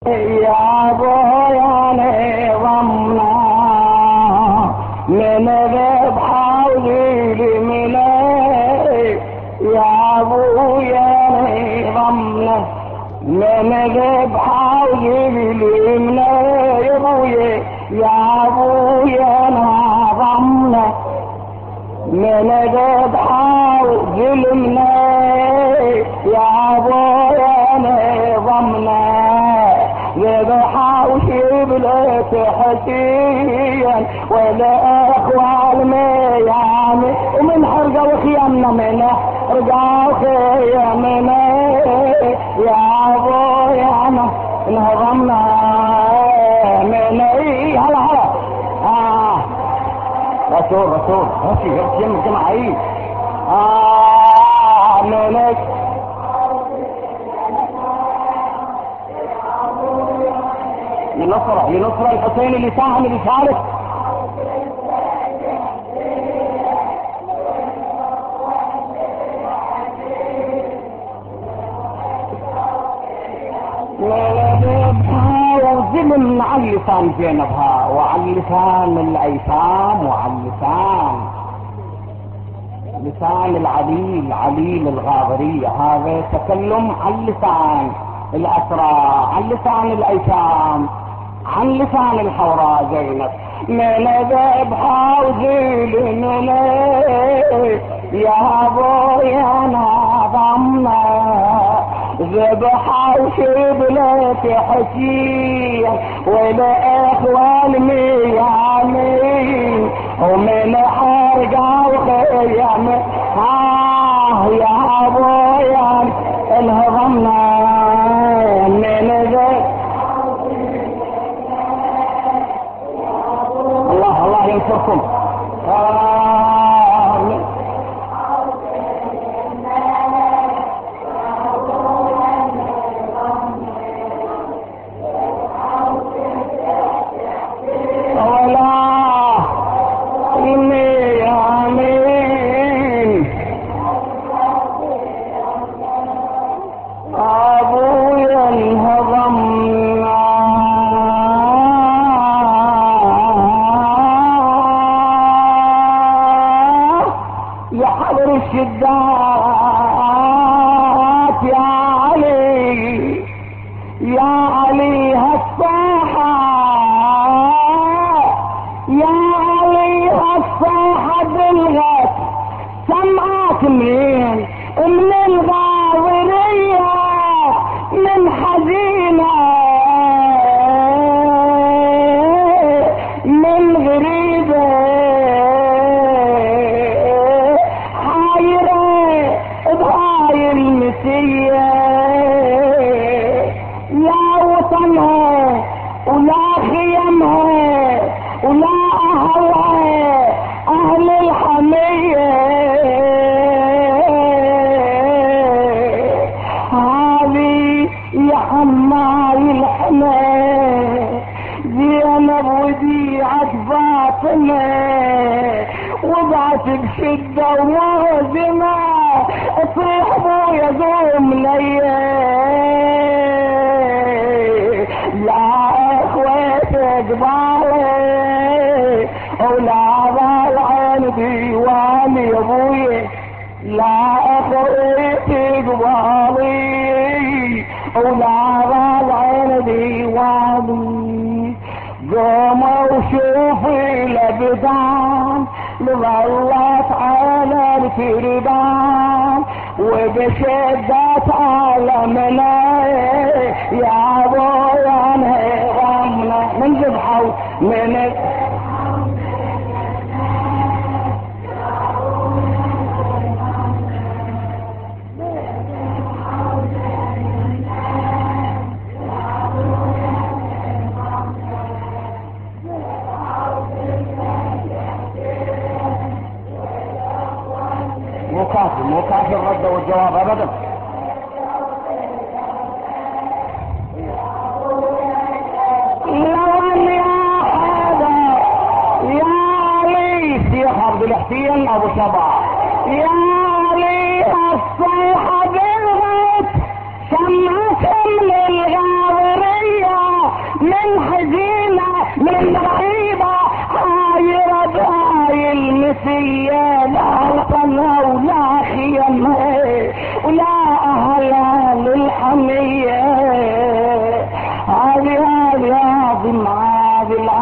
يا ابويا نظمنا من ذبحة وذيل ملي، يا ابويا نظمنا من ذبحة وذيل ملي، يا ابويا يا ابويا نظمنا من ذبحة وذيل ملي، يا ابويا نظمنا ذبحة وشبلة حسين والاخوال ميامي، ومن حرقة وخيامنا من حرقة وخيامنا، يا ابويا نهضمنا من هلا هلا رسول هاتي جمعي منك لنصر الحسين اللي ساهم لسالك. وظلم على اللسان زينبها وعلى اللسان الايتام وعلى لسان العليل الغاضرية، هذا تكلم عن لسان الأسرى، عن لسان الأيتام، عن لسان الحوراء زينب. من ذبحة وذيل ملي، يا ابويا نظمنا ذبحة وشبلة حسين والاخوال ميامين، ومن حرقة وخيام يا ابويا انهضمنا من الله ينصركم. الشدات يا علي هالصاحة، يا علي هالصاحة بالغت سمعت من الغاورية من حزينة من غريبة لا وطنها ولا خيمها ولا أهلها أهل الحمية، هذه يا حماي الحمى زينب وديعة فاطمة، وضعت بشدة ومهزمة اصيح ابويا قوم ليا، لا اخوتك بالي ولا ضلعن ديواني يا ابويا، لا اخوتك بالي ولا ضلعن ديواني، قوموا وشوفي لبدان ظلت على الكردان وبشدت عالمنا، يا ابويا نغمنا من ذبحه من مو كافي الرد والجواب ابدا. لو ان يا حدا يا علي شيخ عبد الحسين ابو شبع، يا علي الصيحه بالغيت سمعت من الغاوريه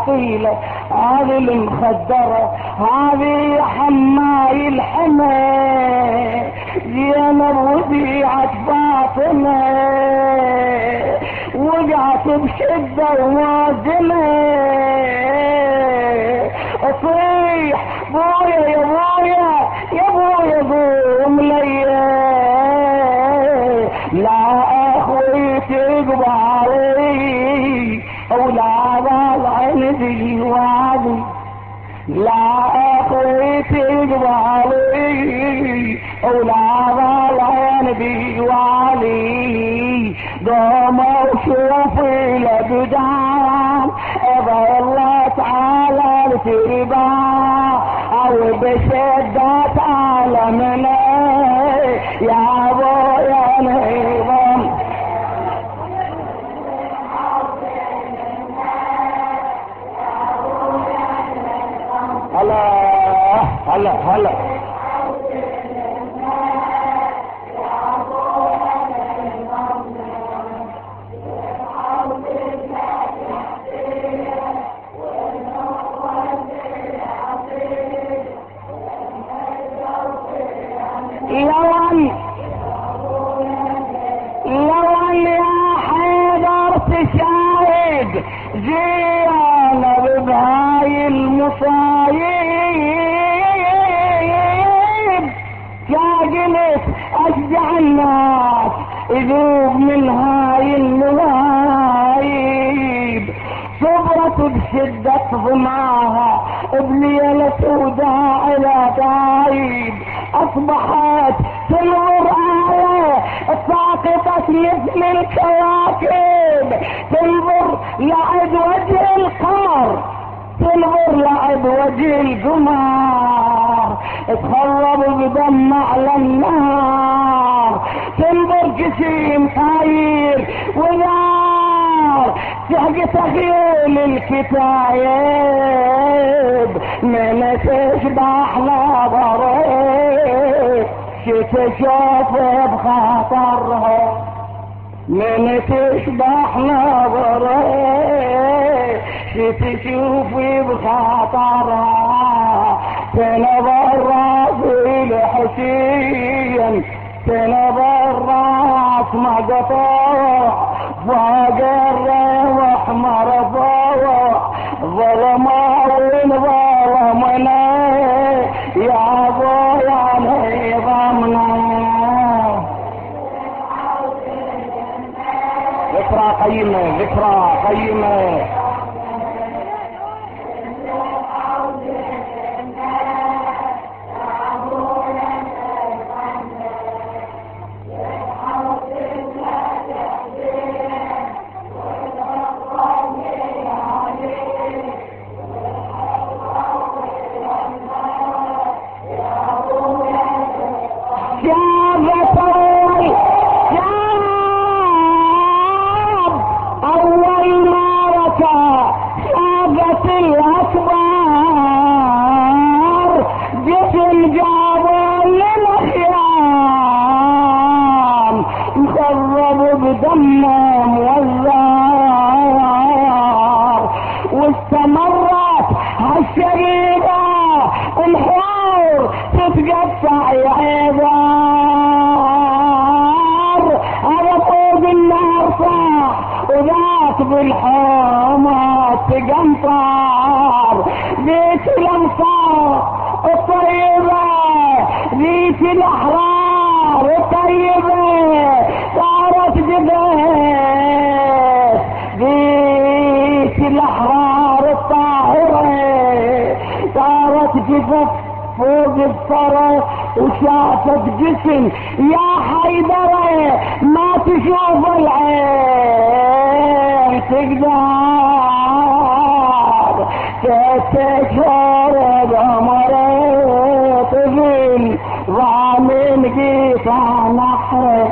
اعطيله هذه المخدرة، هذه حماي الحمى زينب وديعة فاطمة، وقعت بشدة ومازمة، اصيح بويا يا بويا يا بويا قوم ليا، لا اخوي تقبالي اولاد العين وادي، لا اخوي تقبالي اولاد العين بيوالي، قوم وشوفي لبدان ظلت على التربة او بشدة عالمنا يا ابويا نظام. هلا هلا هلا لون يا حيدر تشاهد زينب بهاي المصايب، كاجلس اشجع الناس يذوب من هاي النوايب، صبرت بشدة ظماها بليلة سوداء الى طايب، اصبحت تنظر آية ساقطت مثل الكواكب، تنظر لعد وجه القمر، تنظر لعد وجه القمر، تخرب بدم على النار، تنظر جسيم طاير ونار، تحقت خيول الكتايب من تشبح نظرك، شتشوف بخاطرها من تشبح نظرك، شتشوفي بخاطرها، تنظر راسي الحسين، تنظر راس مقطوع فوق الروح مرفوع، ظلمة وظلمنا يا ابويا نظامنا. ذكرى قيمة ذكرى قيمة. بدمهم والزار، واستمرت هالشريرة الحور تتقطع عبار، هذا فوق النار صاح وذاك بالحومة تقنطر، ذيك الانصار الطيبة ذيك الاحرار الطيبة صارت جبهة، ذيك الاحرار الطاهرة صارت جبهة فوق الثرى، وشافت جسم يا حيدرة ما تشوف العين تقدر، تتشرب مريت ذل ضامن قيطع نحره،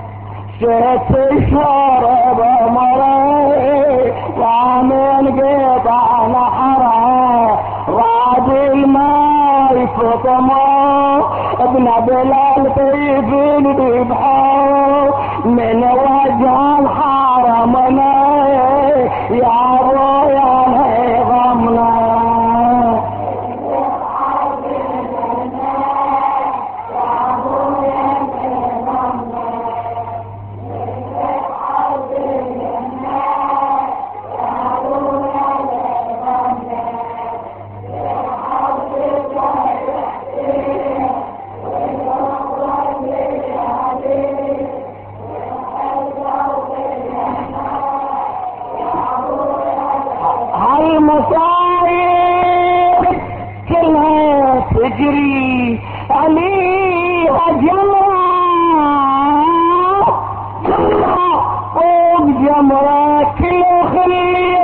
تتشرب مريت ضامن قيطع نحره، راد الماء فطمه ابن بلال طيب الذبحه من وجه الحرمنا يا ابويا نظام. تجري عليها جمرة فوق جمرة كل خلي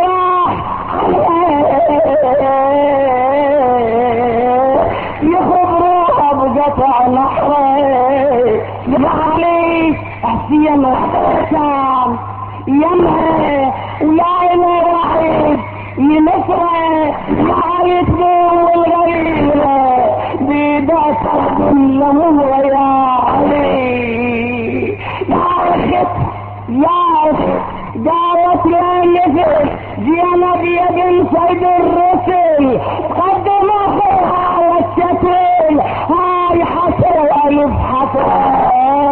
يخبروها بقطع نحره يا علي حسين وحسام يمها ويا عيني راحت ينسره ما يتبول الغيره بيدها تقدم لمره يا علي يا اخت يا اخت قالت يا نفس جينا بيد سيد الرسل قدم اخوها والشتل هاي حسن الف حسن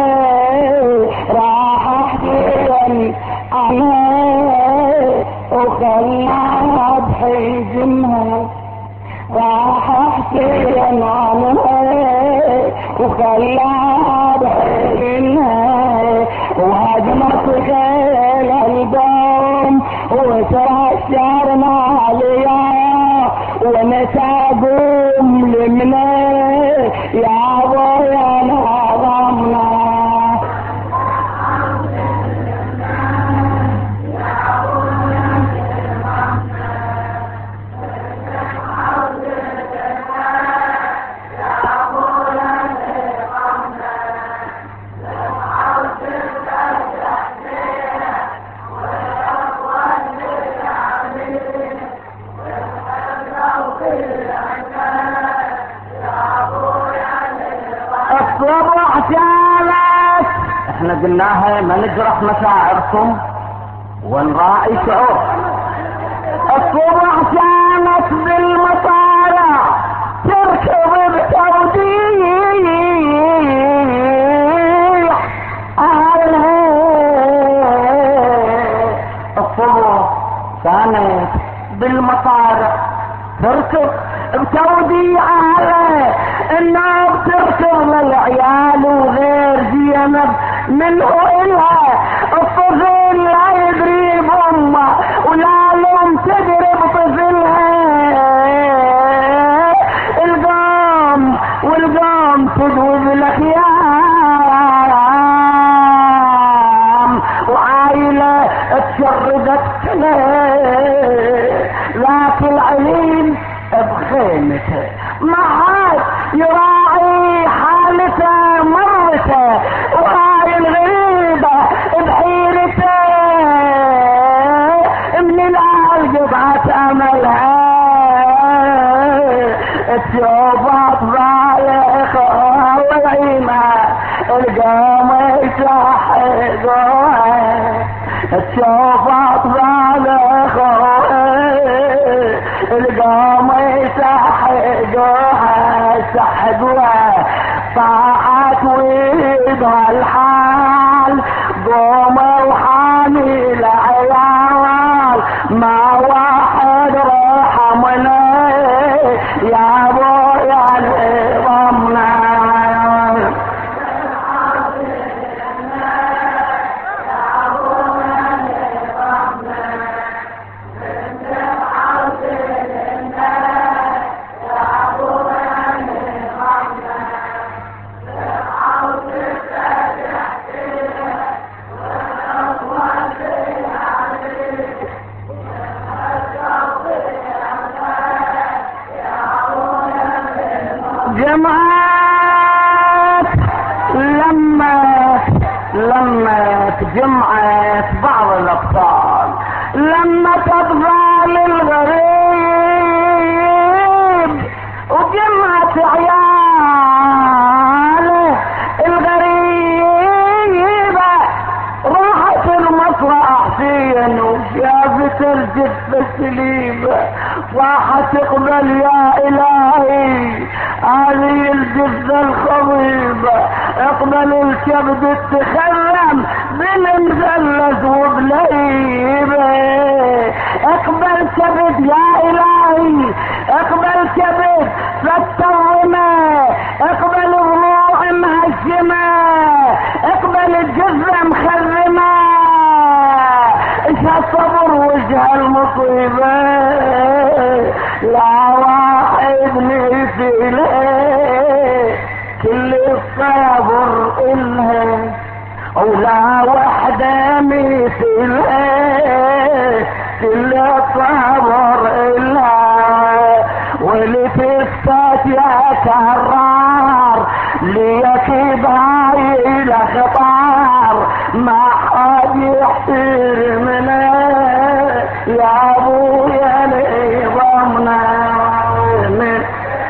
راح احكي عليه وخلاها بحجمها راح احكي عليه وخلاها بحجمها وهجمت خيل القوم وترشر ماليا ونساقهم لمنه يا ابويا نظمنا احنا قلناها ما نجرح مشاعركم ونراعي شعور. الصبح كانت بالمطالع تركض بتوديع اهلها. الصبح كانت بالمطالع تركض بتوديع اهلها، انها بتركض للعيال وغير زينب منه إلها. الطفل لا يدري بأمه ولا لوم تدري بطفلها. والقام تدوي بالاخيام وعايلة تشردت ذاك العليم بخيمته ما عاد يراعي حالته مرته، وهاي الغريبة بحيرته من الآل قطعة أملها تشوف أطفال والعيمة القوم يسحقوها، تشوف أطفال القوم يسحقوها سحقوها طاعت ويدها الحال قوموا وحامل عيال ما واحد رحمنا يا ابويا نظامنا. جمعت بعض الأطفال لما أطفال الغريب وجمعت عياله الغريبة راحت المسرح فين وشافت الجثة سليمة راحت اقبل يا إلهي هذه الجثة الخضيبة اقبل الكبد التخرم بالمثلث وبليبه اقبل كبد يا الهي اقبل كبد فالترمه اقبل الروح مهشمه اقبل الجثة مخرمه ايش الصبر وجه المصيبه لا واحد نسي له ولا وحدة مثلها كل الصبر إلها، واللي تفتت يا كرار ليك باي لخطار ما حد يحتر منه يا ابويا نظامنا من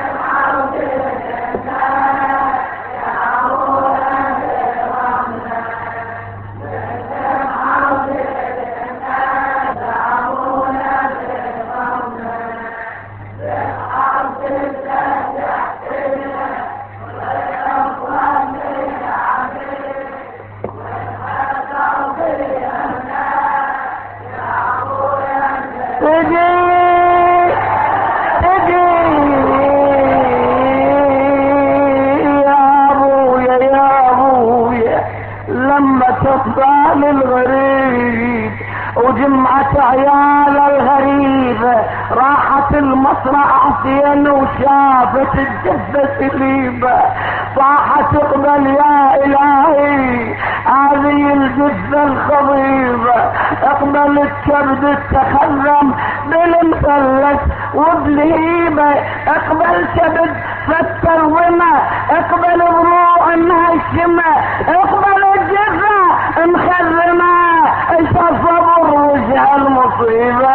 تفضل الغريب وجمعة عيال الغريب راحت المصرع زين وشافت الجثة سليبة صاحت اقبل يا الهي هذه الجثة الخضيبة اقبل الكبد التخرم بالمثلث وبالهيبة اقبل كبد فالترومة اقبل ضلوع مهشمة اقبل الجثة مخرمة ايش الصبر وجه المصيبة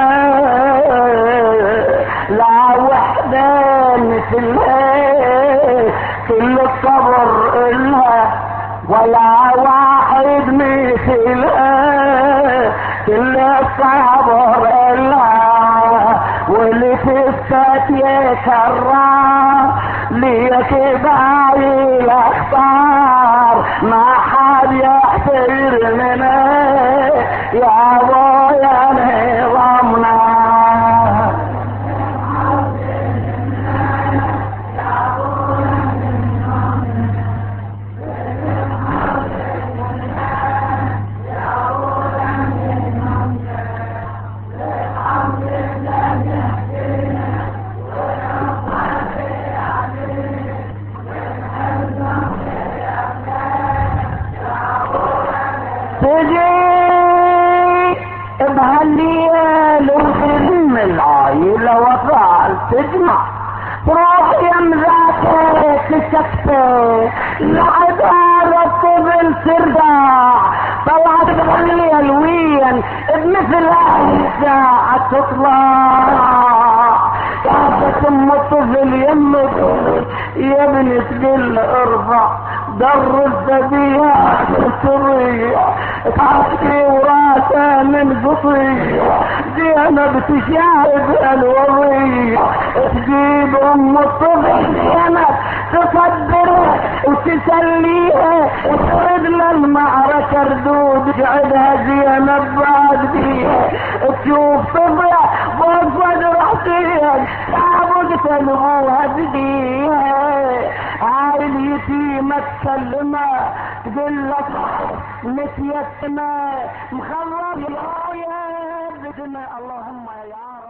لا وحدة مثلها كل الصبر إلها ولا واحد مثلها كل الصبر إلها واللي تفتت يكرر ليك باي الاخطار ما حد يحتر منه يا ابويا نظامنا تجي بهالليل وتلم العايلة وفعل تجمع تروح يمزاتك سكتة لعدالة طبل ترجع طلعت بهالليل وين بمثل هاي الساعة تطلع كافة ام الطفل يمك يا ابني تقل ارفع در الذبيحة تريح تعطي وراسه من قطيع زينب تشاهد الوضيع تجيب ام الطفل زينب تصدره وتسليها ترد للمعركة ردود تقعدها زينب بعد بيها تشوف طفلة فوق صدر حسين تعبت ابوها بديها هاي اليتيمة تكلمه تقول لك نسيتنا مخرب يا بدنا اللهم يا